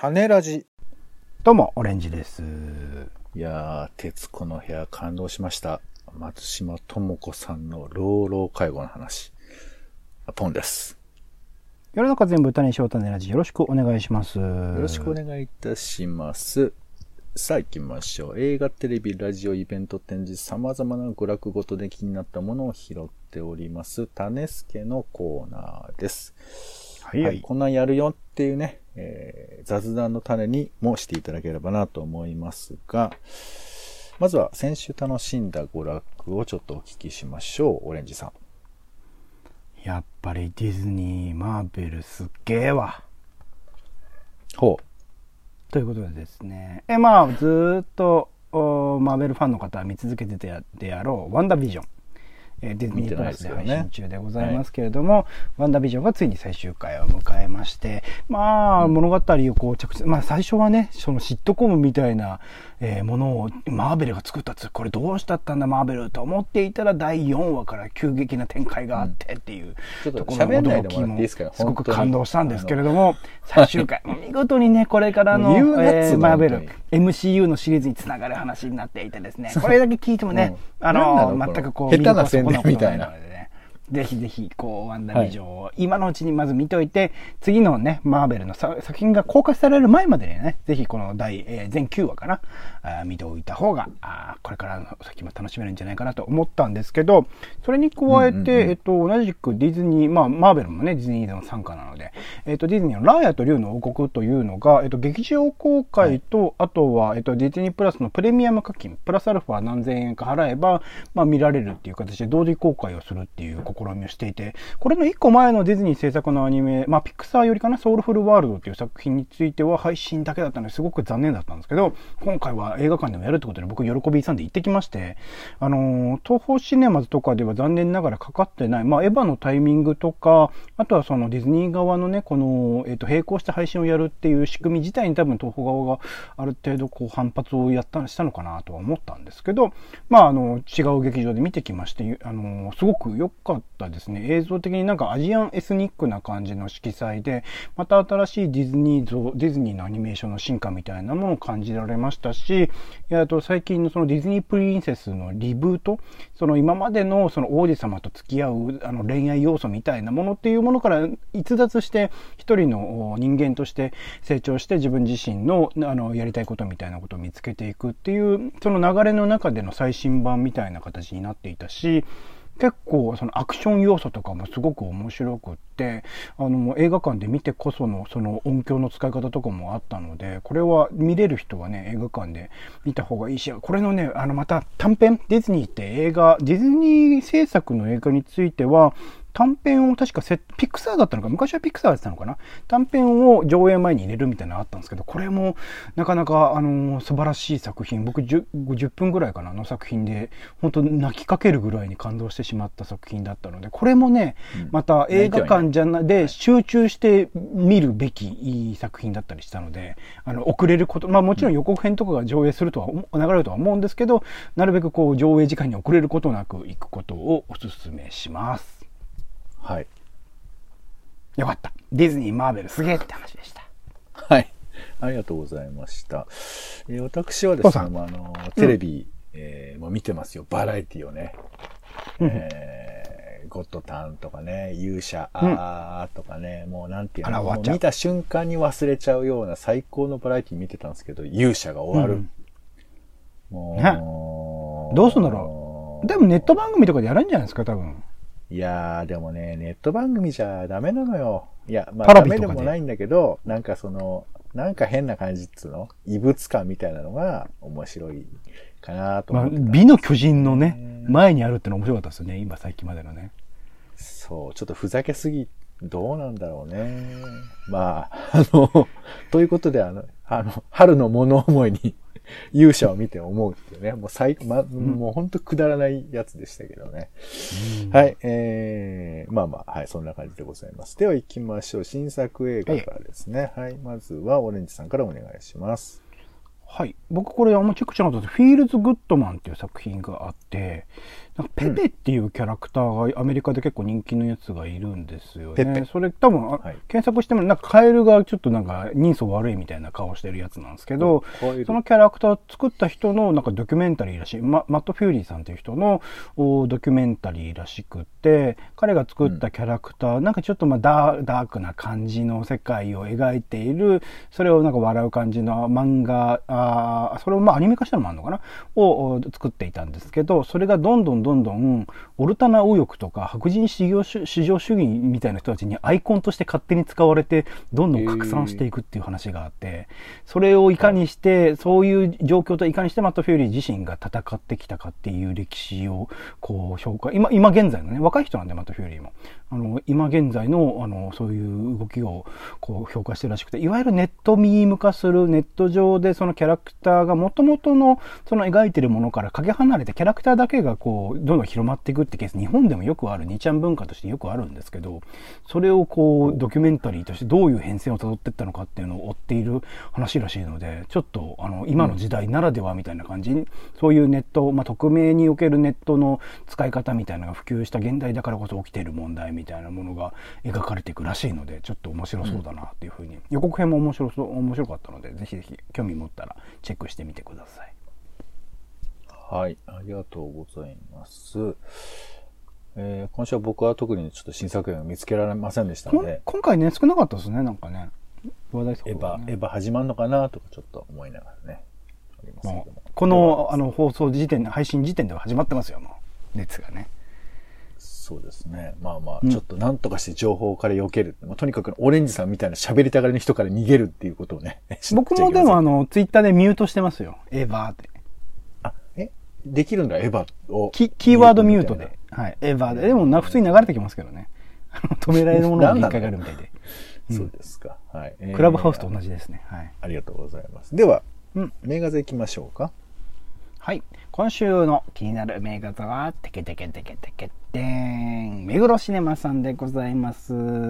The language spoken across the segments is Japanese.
種ラジ。 どうもオレンジです。 いやー、徹子の部屋感動しました。松島智子さんの老老介護の話。ポンです。 世の中全部種にしよう種ラジ、よろしくお願いします。よろしくお願いいたします。さあ行きましょう。映画、テレビ、ラジオ、イベント、展示、様々な娯楽ごとで気になったものを拾っております。種助のコーナーです。はい、こんなんやるよっていうね、雑談の種にもしていただければなと思いますが、まずは先週楽しんだ娯楽をちょっとお聞きしましょう。オレンジさん。 やっぱりディズニー、マーベルすっげえわ。 ほう。 ということでですね、まあずっとマーベルファンの方は見続けててであろうワンダービジョン。ディズニープラスで配信中でございますけれども、ワンダービジョンがついに最終回を迎えまして、まあ物語をこう最初はね、そのシットコムみたいなものをマーベルが作ったこれどうしたったんだマーベルと思っていたら、第4話から急激な展開があってっていうところの驚きもすごく感動したんですけれども、最終回見事にね、これからのマーベル MCU のシリーズにつながる話になっていてですね、これだけ聞いてもね、全くこう下手な宣伝みたいな。 ぜひぜひワンダービジョンを今のうちにまず見ておいて、次のねマーベルの作品が公開される前までにね、ぜひこの全9話かな見ておいた方がこれからの先も楽しめるんじゃないかなと思ったんですけど、それに加えて、同じくディズニー、マーベルもねディズニーの傘下なので、ディズニーのラーヤと竜の王国というのが、劇場公開と、あとは、ディズニープラスのプレミアム課金プラスアルファ何千円か払えば、見られるっていう形で同時公開をするっていう試みをしていて、これの1個前のディズニー制作のアニメ、ピクサーよりかな、ソウルフルワールドっていう作品については配信だけだったのですごく残念だったんですけど、今回は映画館でもやるってことで僕喜びさんで行ってきまして、東宝シネマズとかでは残念ながらかかってない、エヴァのタイミングとか、あとはそのディズニー側のね、この、並行して配信をやるっていう仕組み自体に多分東宝側がある程度こう反発をしたのかなとは思ったんですけど、違う劇場で見てきまして、すごく良かったですね。映像的になんかアジアンエスニックな感じの色彩で、また新しいディズニーのアニメーションの進化みたいなものを感じられましたし、最近のそのディズニープリンセスのリブート、その今までのその王子様と付き合う恋愛要素みたいなものっていうものから逸脱して一人の人間として成長して、自分自身のやりたいことみたいなことを見つけていくっていうその流れの中での最新版みたいな形になっていたし、結構そのアクション要素とかもすごく面白くって、映画館で見てこそのその音響の使い方とかもあったので、これは見れる人はね映画館で見た方がいいし、これのねまた短編、ディズニーってディズニー制作の映画については短編を確かピクサーだったのか、昔はピクサーだったのかな、短編を上映前に入れるみたいなのあったんですけど、これもなかなか素晴らしい作品、僕 10分ぐらいかなの作品で本当泣きかけるぐらいに感動してしまった作品だったので、これもね、また映画館で集中して見るべきいい作品だったりしたので、遅れること、もちろん予告編とかが上映するとは流れるとは思うんですけど、なるべくこう上映時間に遅れることなく行くことをお勧めします。 はい。 よかった。ディズニー、マーベルすげえって話でした。 はい。ありがとうございました。私はですね、テレビ、もう見てますよ。バラエティをね。ゴッドタンとかね、勇者とかね、もうなんていうの、もう見た瞬間に忘れちゃうような最高のバラエティ見てたんですけど、勇者が終わる。もう、 どうすんだろう。でもネット番組とかでやるんじゃないですか、多分。 いやー、でもね、ネット番組じゃダメなのよ。いや、ダメでもないんだけど、なんかなんか変な感じっつうの、異物感みたいなのが面白いかなと思って、 美の巨人のね、前にあるっての面白かったですよね、今最近までのね。 そう、ちょっとふざけすぎ、どうなんだろうね。ということで、春の物思いに、勇者を見て思うっていうね、もうもう本当くだらないやつでしたけどね。はい、はい、そんな感じでございます。では行きましょう。新作映画からですね。はい、まずはオレンジさんからお願いします。 はい。僕これあんまチェックしなかったんですけど、フィールズ・グッドマンっていう作品があって、 なんかペペっていうキャラクターがアメリカで結構人気のやつがいるんですよね。 ペペそれ多分、 はい、 検索してもなんかカエルがちょっとなんか人相悪いみたいな顔してるやつなんですけど、そのキャラクターを作った人のなんかドキュメンタリーらしい、マット・フューリーさんっていう人のドキュメンタリーらしくって、彼が作ったキャラクター、なんかちょっとまあダークな感じの世界を描いている、それをなんか笑う感じの漫画、それをまあアニメ化したのもあるのかなを作っていたんですけど、それがどんどんオルタナ右翼とか白人至上主義みたいな人たちにアイコンとして勝手に使われてどんどん拡散していくっていう話があって、それをいかにして、そういう状況といかにしてマット・フューリー自身が戦ってきたかっていう歴史をこう紹介、今現在のね、若い人なんでマット・フューリーも今現在のそういう動きをこう評価してるらしくて、いわゆるネットミーム化する、ネット上でそのキャラクターが元々のその描いてるものからかけ離れてキャラクターだけがこうどんどん広まっていくってケース、日本でもよくある2ちゃん文化としてよくあるんですけど、それをこうドキュメンタリーとしてどういう変遷をたどっていったのかっていうのを追っている話らしいので、ちょっと今の時代ならではみたいな感じに、そういうネット、まあ、匿名におけるネットの使い方みたいなのが普及した現代だからこそ起きている問題みたいなものが描かれていくらしいので、ちょっと面白そうだなっていうふうに、予告編も面白かったので、ぜひぜひ興味持ったらチェックしてみてください。 はい、ありがとうございます。今週は僕は特にちょっと新作品を見つけられませんでしたので、 今回ね少なかったですね、なんかね、話題作がね、 エヴァ始まるのかなとかちょっと思いながらね、ありますけども、 この放送時点、配信時点では始まってますよ、もう熱がね。 そうですね。まあまあ、ちょっとなんとかして情報から避ける。まあ、とにかくオレンジさんみたいな喋りたがりの人から逃げるっていうことをね。 僕もでもツイッターでミュートしてますよ。エヴァって。 あ、できるんだ、エヴァを。 キーワードミュートで。はい。エヴァで。でも普通に流れてきますけどね。止められるものに限界があるみたいで。 そうですか。はい。 クラブハウスと同じですね。はい。 ありがとうございます。では、名画座行きましょうか。 はい。今週の気になる名画座は、てけてけてけてけてん。目黒シネマさんでございます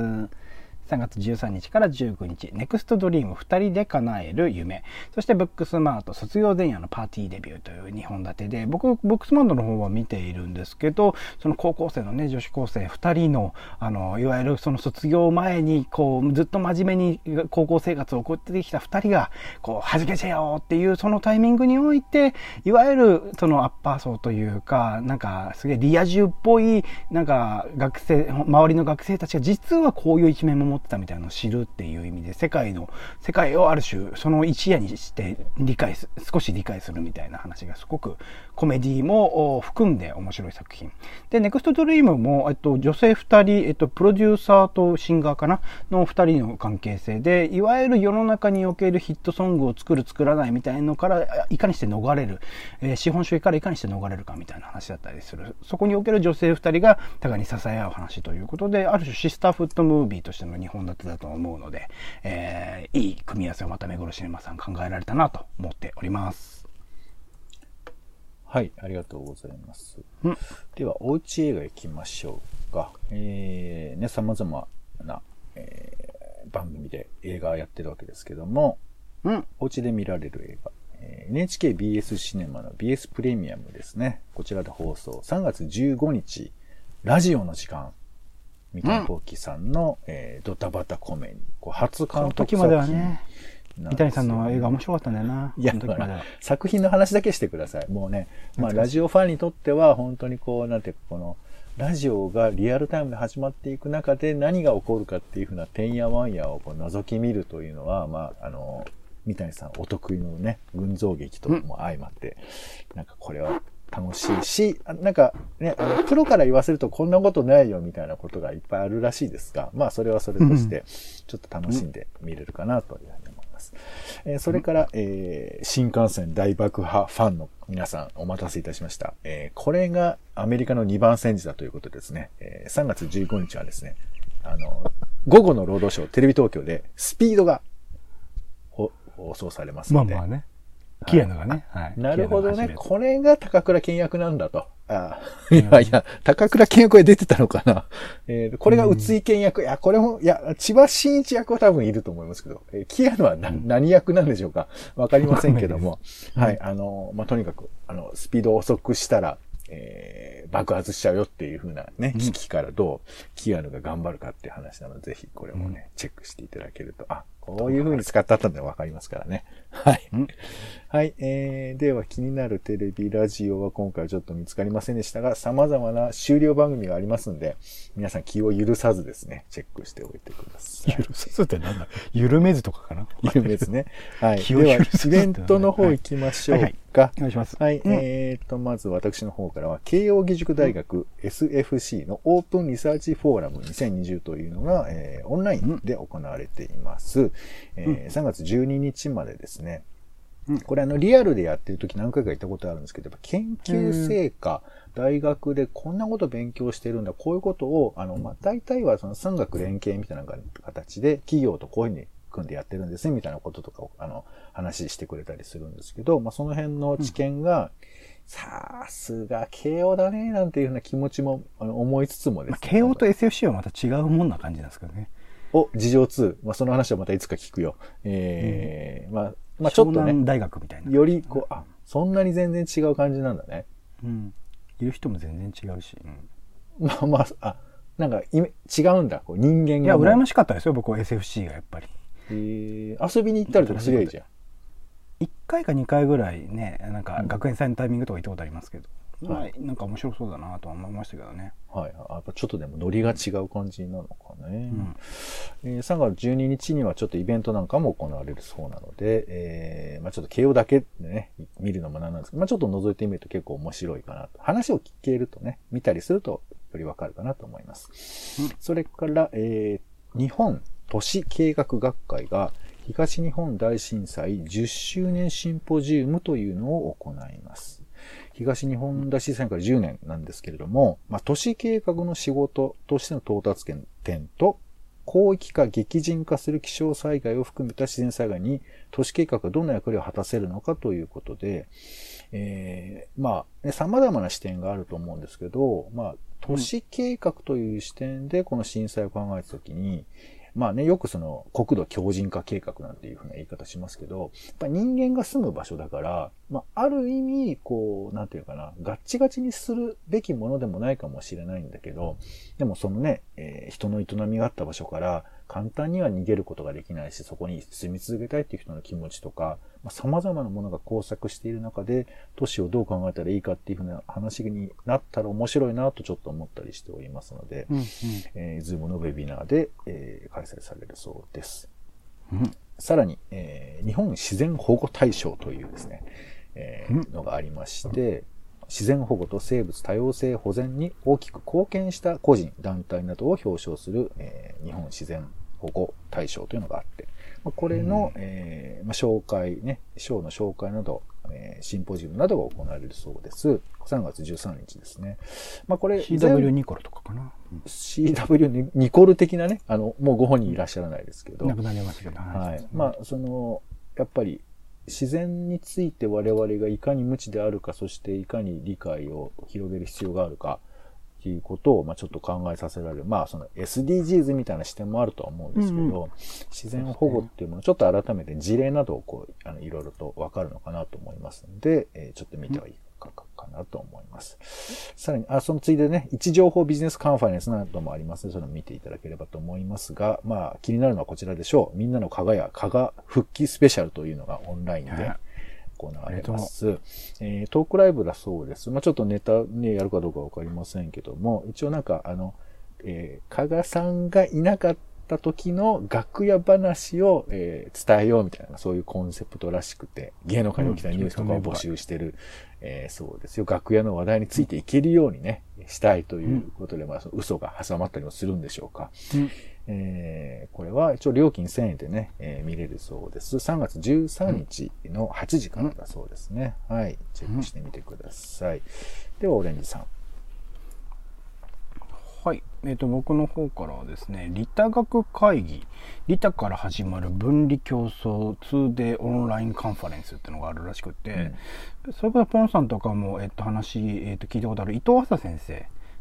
。3月13日から19日、ネクストドリーム2人で叶える夢。そしてブックスマート卒業前夜のパーティーデビューという2本立てで、僕、ブックスマートの方は見ているんですけど、その高校生のね、女子高生2人の、いわゆるその卒業前に、こう、ずっと真面目に高校生活を送ってきた2人が、こう、弾けちゃよっていう、そのタイミングにおいて、いわゆるそのアッパー層というか、なんか、すげえリア充っぽい、なんか、周りの学生たちが実はこういう一面も持ってたみたいなのを知るっていう意味で、世界をある種その一夜にして少し理解するみたいな話がすごくコメディも含んで面白い作品で、ネクストドリームも女性2人、プロデューサーとシンガーかなの2人の関係性で、いわゆる世の中におけるヒットソングを作らないみたいなのからいかにして逃れる、資本主義からいかにして逃れるかみたいな話だったりする、そこにおける女性2人が互いに支え合う話ということで、ある種シスターフットムービーとしての2本立てだと思うので、いい組み合わせをまた目黒シネマさん考えられたなと思っております。 はい、ありがとうございます。では、おうち映画行きましょうか。様々な、番組で映画やってるわけですけども、おうちで見られる映画、NHKBS シネマの BS プレミアムですね。こちらで放送。3月15日、ラジオの時間。三谷幸喜さんの、ドタバタコメディ、初監督作品。その時まではね、三谷さんの映画面白かったんだよな。 いや、作品の話だけしてください。もうね、まあラジオファンにとっては本当にこう、なんていうか、このラジオがリアルタイムで始まっていく中で何が起こるかっていうふうなてんやわんやをこう覗き見るというのは、まあ三谷さんお得意のね、群像劇とも相まって、なんかこれは楽しいし、なんかね、プロから言わせるとこんなことないよみたいなことがいっぱいあるらしいですが、まあそれはそれとして、ちょっと楽しんで見れるかなというふうに思います。それから、新幹線大爆破ファンの皆さんお待たせいたしました。これがアメリカの2番戦時だということですね。3月15日はですね、午後の労働省テレビ東京でスピードが放送されますので。 まあまあね。キアヌがね。はい。 なるほどね。これが高倉健役なんだと。いや、高倉健役が出てたのかな。これが宇津井健役。いや、これも、千葉真一役は多分いると思いますけど、キアヌは何役なんでしょうかわかりませんけども。はい。まあ、とにかく、スピードを遅くしたら、 爆発しちゃうよっていう風なね、危機からどうキアヌが頑張るかっていう話なので、ぜひこれもね、チェックしていただけると、こういう風に使ってあったんでわかりますからね。はい。はい。では気になるテレビ、ラジオは今回はちょっと見つかりませんでしたが、様々な終了番組がありますんで、皆さん気を許さずですね、チェックしておいてください。 許さずってなんだ緩めずとかかな緩めずね。はい。では、イベントの方行きましょうか。 お願いします。 はい。まず私の方からは、慶応義塾大学 SFC のオープンリサーチフォーラム2020というのが、オンラインで行われています。3月12日までですね。これリアルでやってる時何回か行ったことあるんですけど、やっぱ研究成果、大学でこんなこと勉強してるんだ、こういうことを、大体はその産学連携みたいな形で企業とこういうふうに組んでやってるんですね、みたいなこととかを、話してくれたりするんですけど、その辺の知見が、さすが慶応だね、なんていうふうな気持ちも思いつつもですね。 慶応と SFC はまた違うもんな感じなんですけどね。 事情2。その話はまたいつか聞くよ。ちょっとね。 湘南大学みたいな。 より、そんなに全然違う感じなんだね。 いる人も全然違うし。 なんか、違うんだ、人間が。 いや、羨ましかったですよ、僕は SFC がやっぱり。 遊びに行ったりとかすりゃいいじゃん。 1回か2回ぐらいね、なんか学園祭のタイミングとか行ったことありますけど。なんか面白そうだなとは思いましたけどね。 はい。やっぱちょっとでもノリが違う感じなのかね。3月12日にはちょっとイベントなんかも行われるそうなので、ちょっと慶応だけでね、見るのもなんなんですけど、ちょっと覗いてみると結構面白いかなと。話を聞けるとね、見たりするとよりわかるかなと思います。それから、日本都市計画学会が東日本大震災10周年シンポジウムというのを行います。東日本大震災から10年なんですけれども、都市計画の仕事としての到達点と、広域化、激甚化する気象災害を含めた自然災害に都市計画がどんな役割を果たせるのかということで、様々な視点があると思うんですけど、都市計画という視点でこの震災を考えたときに、よくその国土強靭化計画なんていうふうな言い方しますけど、やっぱ人間が住む場所だから、ある意味、なんていうかな、ガッチガチにするべきものでもないかもしれないんだけど、でもそのね、人の営みがあった場所から簡単には逃げることができないし、そこに住み続けたいっていう人の気持ちとか、様々なものが交錯している中で、都市をどう考えたらいいかっていうふうな話になったら面白いなとちょっと思ったりしておりますので、Zoom のウェビナーで、開催されるそうです。さらに、日本自然保護大賞というですね、のがありまして、自然保護と生物多様性保全に大きく貢献した個人、団体などを表彰する、日本自然保護大賞というのがあって、これの、紹介ね、賞の紹介など、シンポジウムなどが行われるそうです。3月13日ですね。これ、 CW ニコルとかかな。 CW ニコル的なね、もうご本人いらっしゃらないですけど。 亡くなりましたけど。 はい。やっぱり、自然について我々がいかに無知であるか、そしていかに理解を広げる必要があるか、っていうことを、ちょっと考えさせられる。その SDGs みたいな視点もあるとは思うんですけど、自然保護っていうもの、ちょっと改めて事例などをいろいろとわかるのかなと思いますので、ちょっと見てはいかなと思います。さらに、そのついでね、位置情報ビジネスカンファレンスなどもありますので、それを見ていただければと思いますが、気になるのはこちらでしょう。みんなの加賀復帰スペシャルというのがオンラインで、行われます。トークライブだそうです。ちょっとネタね、やるかどうかわかりませんけども、一応なんか加賀さんがいなかった時の楽屋話を、伝えようみたいな、そういうコンセプトらしくて、芸能界に起きたニュースとかを募集してる、そうですよ。楽屋の話題についていけるようにね、したいということで、嘘が挟まったりもするんでしょうか。これは一応料金1000円でね、見れるそうです。3月13日の8時からだそうですね。はい。チェックしてみてください。では、オレンジさん。 はい。僕の方からはですね、利他学会議、利他から始まる分離競争 2day オンラインカンファレンスっていうのがあるらしくて、それからポンさんとかも、話、聞いたことある伊藤浅先生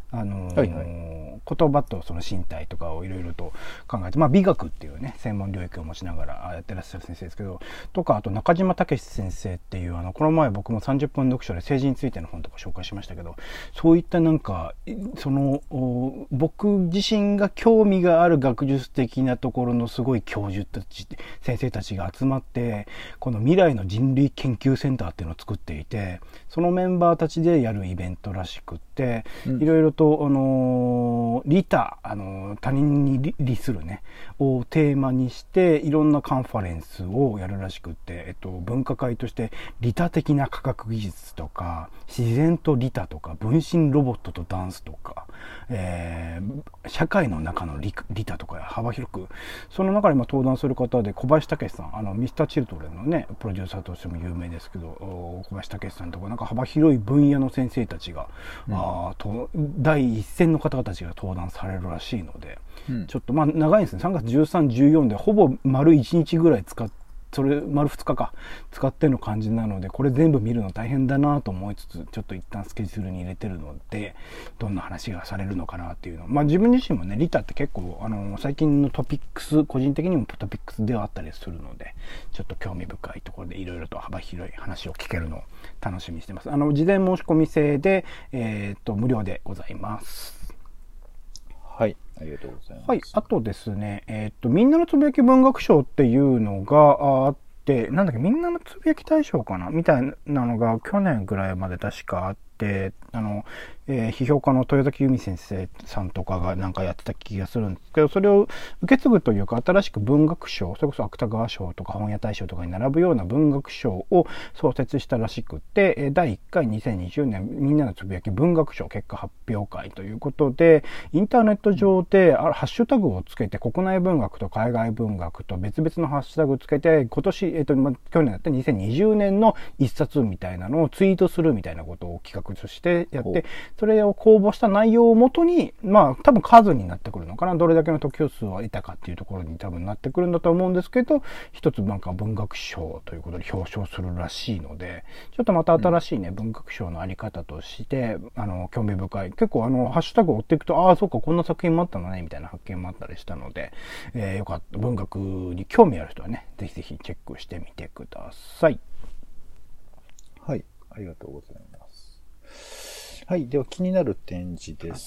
はいはい。 言葉とその身体とかをいろいろと考えて、まあ、美学っていうね専門領域を持ちながらやってらっしゃる先生ですけど、とかあと中島武先生っていうこの前僕も30分読書で政治についての本とか紹介しましたけど、そういったなんかその僕自身が興味がある学術的なところのすごい教授たち先生たちが集まってこの未来の人類研究センターっていうのを作っていて、そのメンバーたちでやるイベントらしくって、 うん。 いろいろと利他他人に利するねをテーマにしていろんなカンファレンスをやるらしくって、分科会として利他的な科学技術とか自然と利他とか分身ロボットとダンスとか、社会の中の利他とか幅広く、その中で登壇する方で小林武史さん、ミスターチルドレンのねプロデューサーとしても有名ですけど、小林武史さんとかなんか幅広い分野の先生たちが、 うん。 第一線の方々たちが登壇されるらしいので、 うん。 ちょっとまあ長いんですね。3月13、14でほぼ丸1日ぐらいそれ丸2日か使っての感じなので、これ全部見るの大変だなと思いつつ、ちょっと一旦スケジュールに入れてるので、どんな話がされるのかなっていうの。まあ自分自身もね、リタって結構最近のトピックス、個人的にもトピックスではあったりするので、ちょっと興味深いところでいろいろと幅広い話を聞けるのを楽しみにしてます。事前申し込み制で、無料でございます。 はい。ありがとうございはい。 ます。 あとですね、みんなのつぶやき文学賞っていうのがあって、なんだっけ、みんなのつぶやき大賞かなみたいなのが去年ぐらいまで確かあって、批評家の豊崎由美先生さんとかがなんかやってた気がするんですけど、それを受け継ぐというか、新しく文学賞、それこそ芥川賞とか本屋大賞とかに並ぶような文学賞を創設したらしくて、第1回2020年みんなのつぶやき文学賞結果発表会ということで、インターネット上でハッシュタグをつけて、国内文学と海外文学と別々のハッシュタグをつけて、今年、去年だった2020年の一冊みたいなのをツイートするみたいなことを企画としてやって、それを公募した内容をもとに、まあ多分数になってくるのかな。どれだけの得票数を得たかっていうところに多分なってくるんだと思うんですけど、一つなんか文学賞ということで表彰するらしいので、ちょっとまた新しいね、文学賞のあり方として、興味深い。結構ハッシュタグを追っていくと、ああ、そうか、こんな作品もあったのね、みたいな発見もあったりしたので、よかった。文学に興味ある人はね、ぜひぜひチェックしてみてください。 はい。ありがとうございます。はい。では気になる展示です。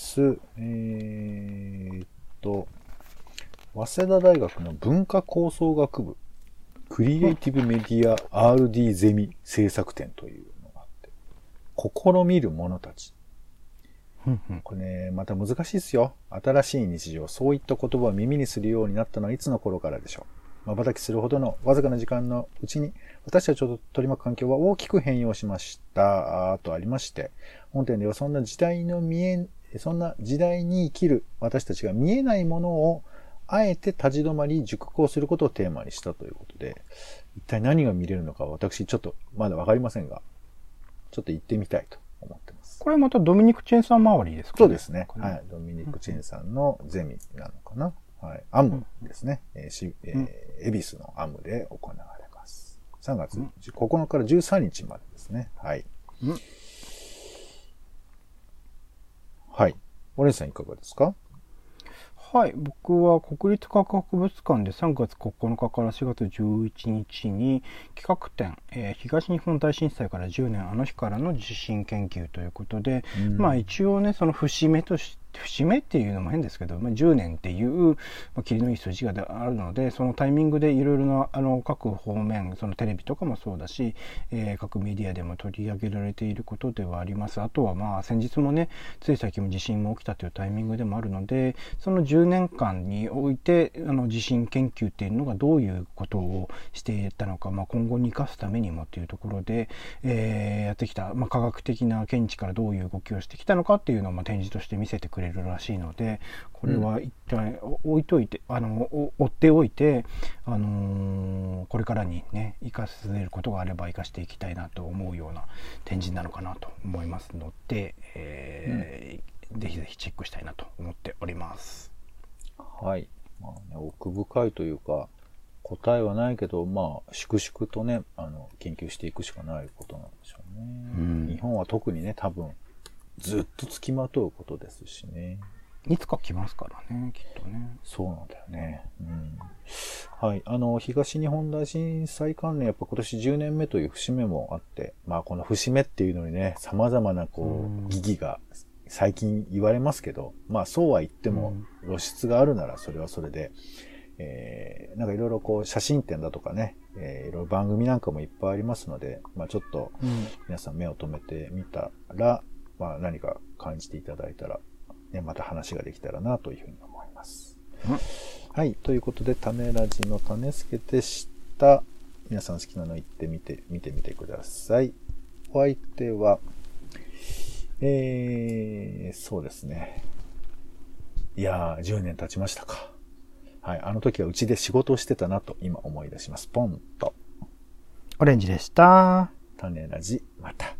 と、早稲田大学の文化構想学部、クリエイティブメディア RD ゼミ制作展というのがあって、試みる者たち。これね、また難しいですよ。新しい日常、そういった言葉を耳にするようになったのはいつの頃からでしょう。瞬きするほどのわずかな時間のうちに、私たちを取り巻く環境は大きく変容しました。とありまして、本展ではそんな時代に生きる私たちが見えないものを、あえて立ち止まり熟考することをテーマにしたということで、一体何が見れるのか私ちょっとまだわかりませんが、ちょっと行ってみたいと思ってます。 これまたドミニク・チェンさん周りですかね。 そうですね。はい。ドミニク・チェンさんのゼミなのかな。はい。アムですね。恵比寿のアムで行われます。3月9日から13日までですね。はい。はい。オレンさんいかがですか？ はい、僕は国立科学博物館で3月9日から4月11日に企画展、東日本大震災から10年あの日からの地震研究ということで、まあ一応ね、その節目として節目っていうのも変ですけど、10年っていう、霧のいい数字があるので、そのタイミングでいろいろな各方面、そのテレビとかもそうだし、各メディアでも取り上げられていることではあります。あとはまあ先日もね、つい最近も地震も起きたというタイミングでもあるので、その10年間において地震研究っていうのがどういうことをしていったのか、今後に生かすためにもっていうところで、やってきた、科学的な見地からどういう動きをしてきたのかっていうのを展示として見せてくれるらしいので、これは一体置いといて追っておいて、これからにね生かせることがあれば生かしていきたいなと思うような展示なのかなと思いますので、ぜひぜひチェックしたいなと思っております。 はい。奥深いというか、答えはないけど、粛々とね、研究していくしかないことなんでしょうね。日本は特にね、多分、 ずっと付きまとうことですしね。 いつか来ますからね、きっとね。 そうなんだよね。うん。はい。東日本大震災関連、やっぱ今年10年目という節目もあって、まあこの節目っていうのにね、様々な疑義が最近言われますけど、まあそうは言っても露出があるならそれはそれで、なんかいろいろ写真展だとかね、いろいろ番組なんかもいっぱいありますので、まあちょっと皆さん目を留めてみたら、まあ何か感じていただいたら、ね、また話ができたらなというふうに思います。はい。ということで、種ラジの種助でした。皆さん好きなの言ってみてみてください。お相手は、そうですね。いやー、10年経ちましたか。はい。あの時はうちで仕事をしてたなと今思い出します。ポンと。 オレンジでした。 種ラジ、また。